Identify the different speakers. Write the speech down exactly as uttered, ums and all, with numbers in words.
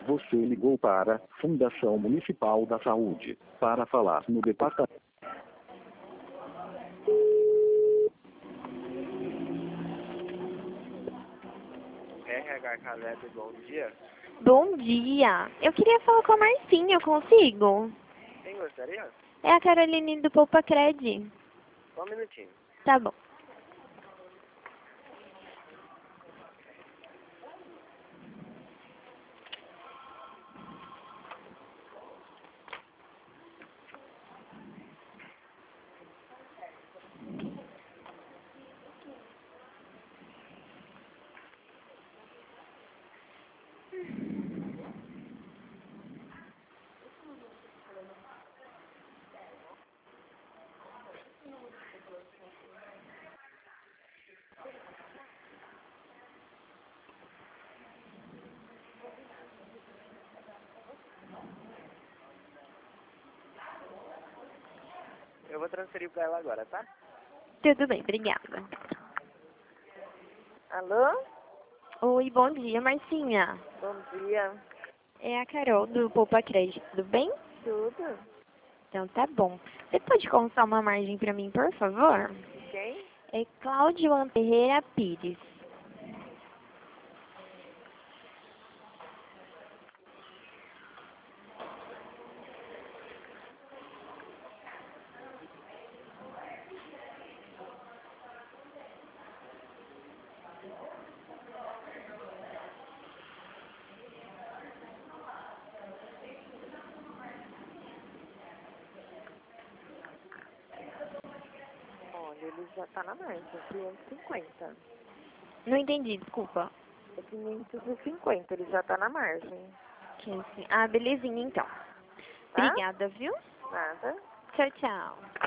Speaker 1: Você ligou para Fundação Municipal da Saúde. Para falar no departamento.
Speaker 2: R H Caleb, bom dia.
Speaker 3: Bom dia. Eu queria falar com a Marcinha, eu consigo?
Speaker 2: Quem gostaria?
Speaker 3: É a Caroline do Poupa Cred.
Speaker 2: Só um minutinho.
Speaker 3: Tá bom.
Speaker 2: Eu vou transferir pra ela agora, tá?
Speaker 3: Tudo bem, obrigada.
Speaker 4: Alô?
Speaker 3: Oi, bom dia, Marcinha.
Speaker 4: Bom dia.
Speaker 3: É a Carol do Poupa Cred, tudo bem?
Speaker 4: Tudo?
Speaker 3: Então tá bom. Você pode contar uma margem pra mim, por favor?
Speaker 4: Quem?
Speaker 3: É Cláudio Ferreira Pires.
Speaker 4: Olha, ele já tá na margem, quinhentos e cinquenta.
Speaker 3: Não entendi, desculpa.
Speaker 4: É quinhentos e cinquenta, ele já tá na margem.
Speaker 3: quinze. Ah, belezinha então.
Speaker 4: Tá?
Speaker 3: Obrigada, viu?
Speaker 4: Nada.
Speaker 3: Tchau, tchau.